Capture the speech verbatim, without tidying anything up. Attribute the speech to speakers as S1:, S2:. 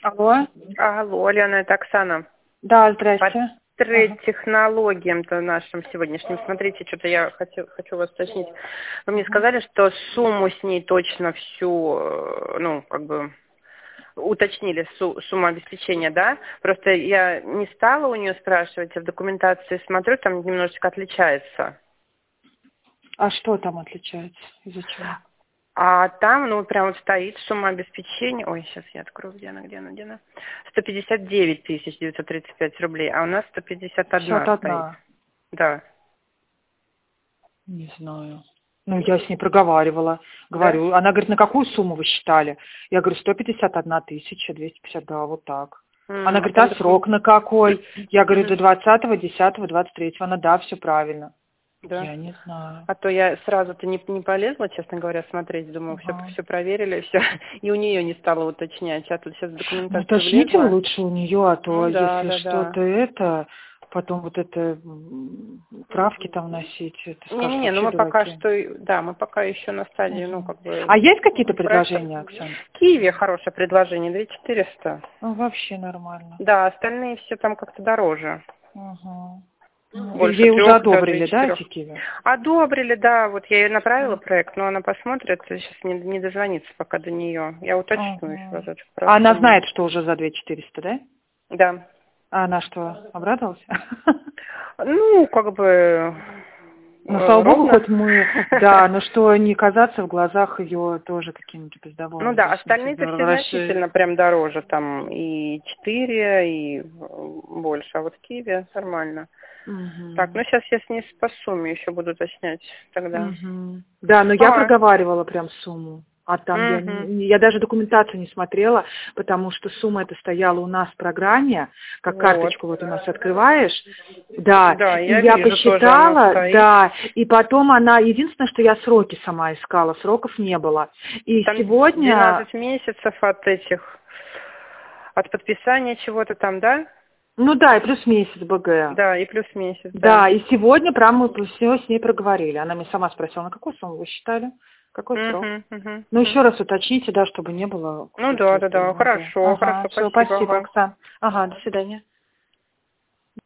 S1: Алло.
S2: Алло, Лена, это Оксана.
S1: Да, здрасте.
S2: По трейд-технологиям-то нашим сегодняшним. Смотрите, что-то я хочу, хочу вас уточнить. Вы мне сказали, что сумму с ней точно всю, ну, как бы, уточнили су- сумму обеспечения, да? Просто я не стала у нее спрашивать, а в документации смотрю, там немножечко отличается.
S1: А что там отличается? Из-за чего?
S2: А там, ну, прям вот стоит сумма обеспечения. Ой, сейчас я открою, где она, где она, где она. сто пятьдесят девять тысяч девятьсот тридцать пять рублей, а у нас сто пятьдесят один стоит.
S1: пятьдесят один.
S2: Да.
S1: Не знаю. Ну, я с ней проговаривала. Говорю,
S2: Да?
S1: она говорит, на какую сумму вы считали? Я говорю, сто пятьдесят одна тысяча, двести пятьдесят два, вот так.
S2: М,
S1: Она
S2: а
S1: говорит,
S2: там
S1: а
S2: докум-
S1: срок на какой? Я говорю,
S2: Мгм.
S1: до двадцатого десятого двадцать третьего. Она, да, все правильно.
S2: Да.
S1: Я не знаю.
S2: А то я сразу-то не, не полезла, честно говоря, смотреть. Думаю, все,
S1: Ага.
S2: все проверили, все. И у нее не стала уточнять. А тут сейчас в
S1: Ну,
S2: документацию
S1: уточните вы
S2: влезла.
S1: лучше у нее, а то
S2: Ну да,
S1: если
S2: да, да.
S1: что-то это, потом вот это м, правки там носить, это скажут
S2: Не-не-не, ну
S1: вообще
S2: мы пока
S1: дураки.
S2: что, да, мы пока еще на стадии, ну,
S1: Мгм.
S2: как бы,
S1: А есть какие-то
S2: проекта.
S1: предложения, Оксана?
S2: Киеве хорошее предложение, две тысячи четыреста.
S1: Ну, вообще нормально.
S2: Да, остальные все там как-то дороже.
S1: Угу. Ну, и
S2: Больше
S1: ей уже
S2: трех, даже
S1: одобрили,
S2: и
S1: да,
S2: четырех.
S1: эти Киви?
S2: Одобрили, да, вот я ей направила проект, но она посмотрит, сейчас не, не дозвонится пока до нее. Я уточню еще
S1: Угу.
S2: разочек про
S1: А она
S2: сумму.
S1: знает, что уже за две тысячи четыреста, да?
S2: Да.
S1: А она что, обрадовалась?
S2: Ну, как бы э,
S1: Ну, слава богу,
S2: ровно.
S1: хоть мы, да, но что не казаться в глазах ее тоже каким-то
S2: Ну
S1: бездовольным. То
S2: да,
S1: есть, ну,
S2: остальные-то
S1: типа,
S2: все
S1: расширить.
S2: значительно прям дороже, там и четыре, и больше, а вот Киеве нормально. Так,
S1: Угу.
S2: ну сейчас я с ней по сумме еще буду уточнять тогда.
S1: Угу. Да, но я
S2: А,
S1: проговаривала прям сумму. А там я,
S2: угу.
S1: не- я даже документацию не смотрела, потому что сумма эта стояла у нас в программе, как
S2: Вот.
S1: карточку вот у нас открываешь, да,
S2: Да,
S1: и
S2: я
S1: я
S2: вижу, тоже она
S1: посчитала,
S2: стоит.
S1: да, и потом она, единственное, что я сроки сама искала, сроков не было. И
S2: Там
S1: сегодня,
S2: двенадцать месяцев от этих, от подписания чего-то там, да?
S1: ну да, и плюс месяц БГ.
S2: Да, и плюс месяц, да.
S1: Да, и сегодня прям мы все с ней проговорили. Она мне сама спросила, на какую сумму вы считали? Какой срок?
S2: Угу, угу,
S1: Ну,
S2: угу.
S1: еще раз уточните, да, чтобы не было
S2: Ну
S1: каких-то
S2: да, да,
S1: это,
S2: да,
S1: ну, да.
S2: хорошо,
S1: Ага,
S2: хорошо,
S1: все,
S2: спасибо.
S1: спасибо,
S2: Ага.
S1: Оксан. Ага, до свидания.